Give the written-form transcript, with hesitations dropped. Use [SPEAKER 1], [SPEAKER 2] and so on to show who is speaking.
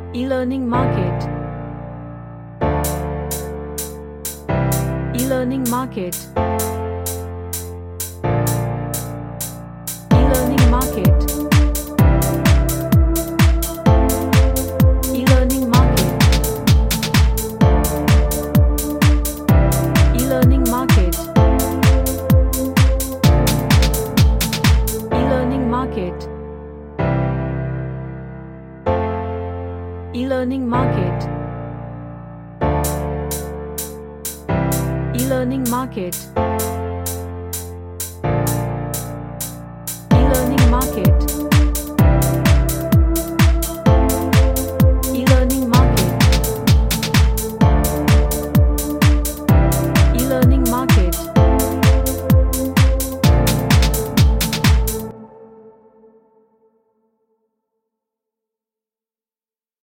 [SPEAKER 1] E-learning market. E-learning market. E-learning market. E-learning market. E-learning market. E-learning market. E-learning market. E-learning market. E-learning market.